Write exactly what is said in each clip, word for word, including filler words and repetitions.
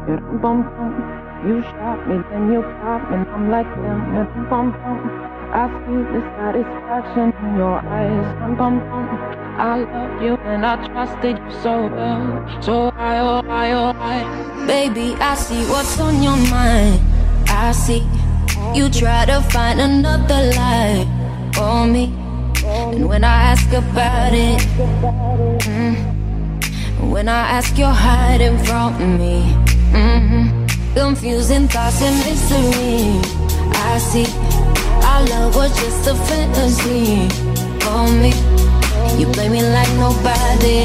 You bum bum. You shot me, then you pop me, and I'm like damn. You bum bum. I see the satisfaction in your eyes. Bum bum bum. I love you and I trusted you so well. So I, oh I, oh I. Baby, I see what's on your mind. I see you try to find another lie for me. And when I ask about it, mm, when I ask, you're hiding from me. Mm-hmm. Confusing thoughts and mystery. I see our love was just a fantasy for me. You play me like nobody.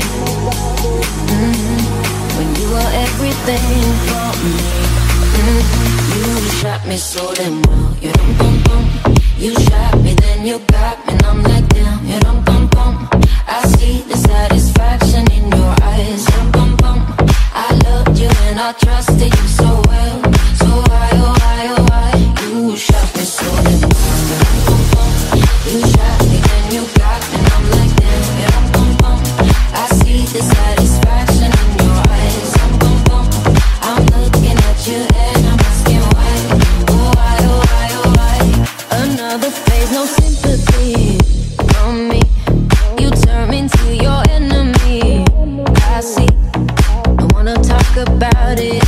Mm-hmm. When you were everything for me. Mm-hmm. You shot me so damn well. You dum bum bum. You shot me, then you got me, and I'm like damn. You dum bum bum. I see the satisfaction in your eyes. Dum bum bum. I loved you and I trusted you so well. So why, oh why, oh why? You shot me so damn well. You dum bum bum. You shot me, then you got me, and I'm like damn. You dum bum bum. I see the satisfaction in your eyes. Dum bum bum. I'm looking at you and I'm asking why. Oh why, oh why, oh why? Another phase, no sympathy from me. You turn me into your enemy. I see. I wanna talk about it.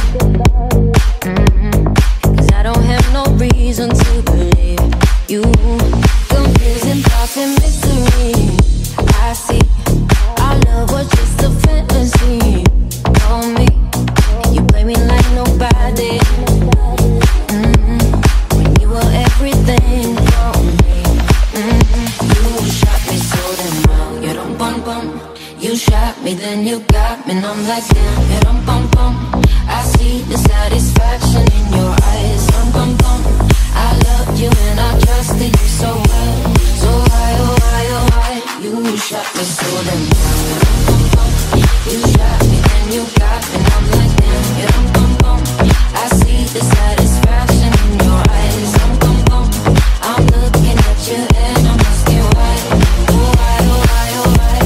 Mm-hmm. Cause I don't have no reason to believe you. Confusing thoughts and mystery. I see. Our love was just a fantasy for me. You play me like nobody. Mm-hmm. When you were everything for me. Mm-hmm. You shot me so damn well. You dum bum bum. You shot me, then you got me, and I'm like damn. You dum bum bum. I see the satisfaction in your eyes. Dum bum bum. I loved you and I trusted you so well. So why, oh why, oh why? You shot me so damn well. You dum bum bum. You shot me, then you got me, and I'm like damn. You dum bum bum. I see the satisfaction in your eyes. Dum bum bum. I'm looking at you and I'm asking why. Oh why, oh why, oh why?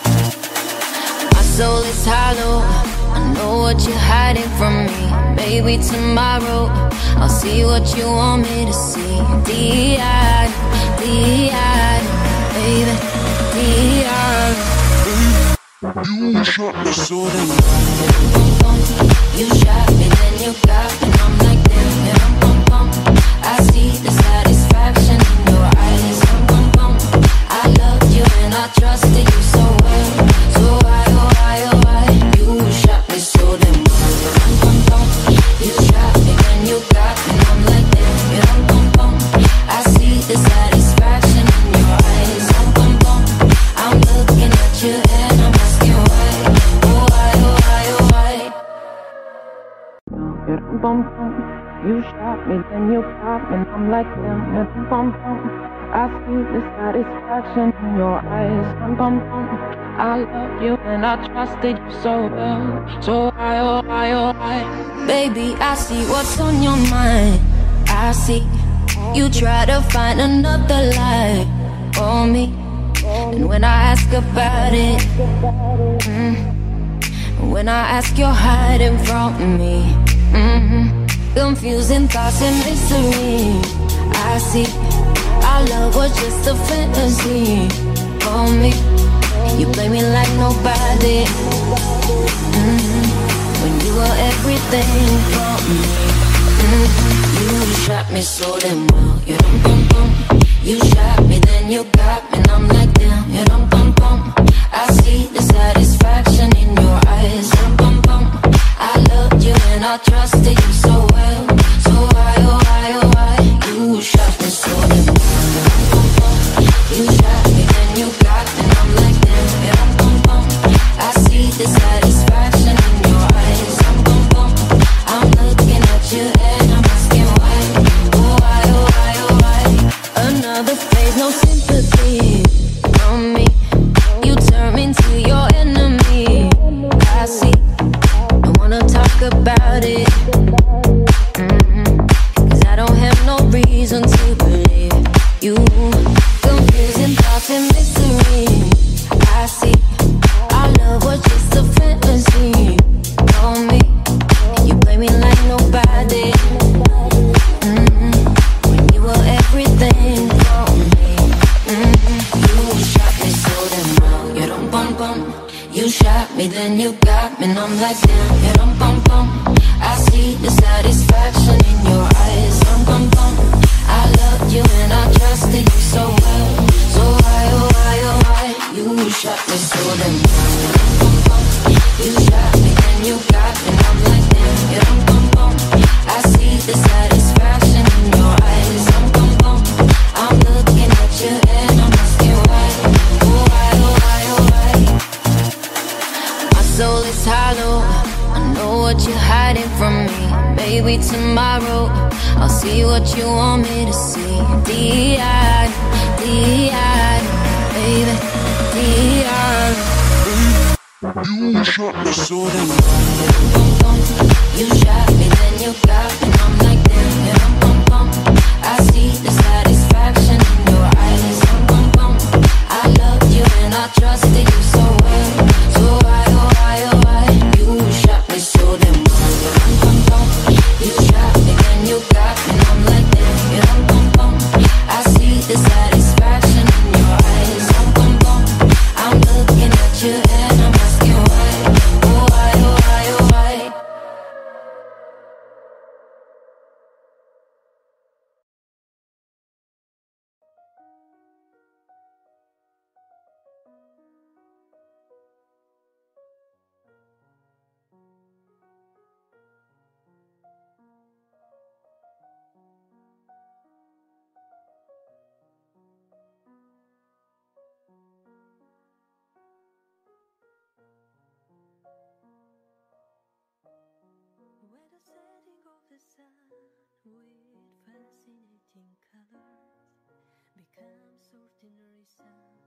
My soul is hollow. I know what you're hiding from me. Maybe tomorrow I'll see what you want me to see. D-I, D-I, baby, D-I. You shot me so damn well. You shot me, then you got me, and I'm like damn. Yeah, bum bum bum. I see the satisfaction in your eyes. Bum bum bum. I loved you and I trusted you so well. So why, oh why, oh why? You shot me so damn well. Bum bum bum. You shot me, then you got me, and I'm like damn. Yeah, bum bum bum. I see the satisfaction in your eyes. Bum bum bum. I'm looking at you and I'm asking why. Oh why, oh why, oh why? You bum bum. You shot me, then you pop me, and I'm like damn. You bum bum. I see the satisfaction in your eyes. Bum bum bum. I love you and I trusted you so well. So I, oh I, oh I. Baby, I see what's on your mind. I see you try to find another lie for me. And when I ask about it, mm, when I ask, you're hiding from me. Mm-hmm. Confusing thoughts and mystery. I see our love was just a fantasy for me. You play me like nobody. Mm-hmm. When you were everything for me. Mm-hmm. You shot me so damn well. You dum bum bum. You shot me, then you got me, and I'm like damn. You dum bum bum. I see the satisfaction in your eyes. Dum bum bum. I loved you and I trusted you so well. So why, oh why, oh why? You shot me so damn well. Dum bum bum. You shot me, then you got me, and I'm like damn. Yeah, dum bum bum. I see the satisfaction in your eyes. Dum bum bum. I'm looking at you and I'm asking why. Oh why, oh why, oh why? Another phase, no sympathy from me. You turn me into your enemy. I see. I wanna talk about it. Mm-hmm. Cause I don't have no reason to believe you. Confusing thoughts and mystery. I see our love was just a fantasy for me. You play me like hiding from me. Maybe tomorrow I'll see what you want me to see. D I, D I, baby, D I. You shot me so damn. You shot me, then you got me. I'm like damn, yeah, bum bum. I see the satisfaction in your eyes. Bum bum bum. I love you and I trusted you so well. So why, oh why, oh why? You shot me so damn. Bum bum bum. You shot me, then you got me. I'm like damn, yeah, bum bum. I see the satisfaction in your eyes. Bum bum bum. I'm looking at you and I'm asking why. Oh why, oh why, oh why? Where the setting of the sun with fascinating colors becomes ordinary sun.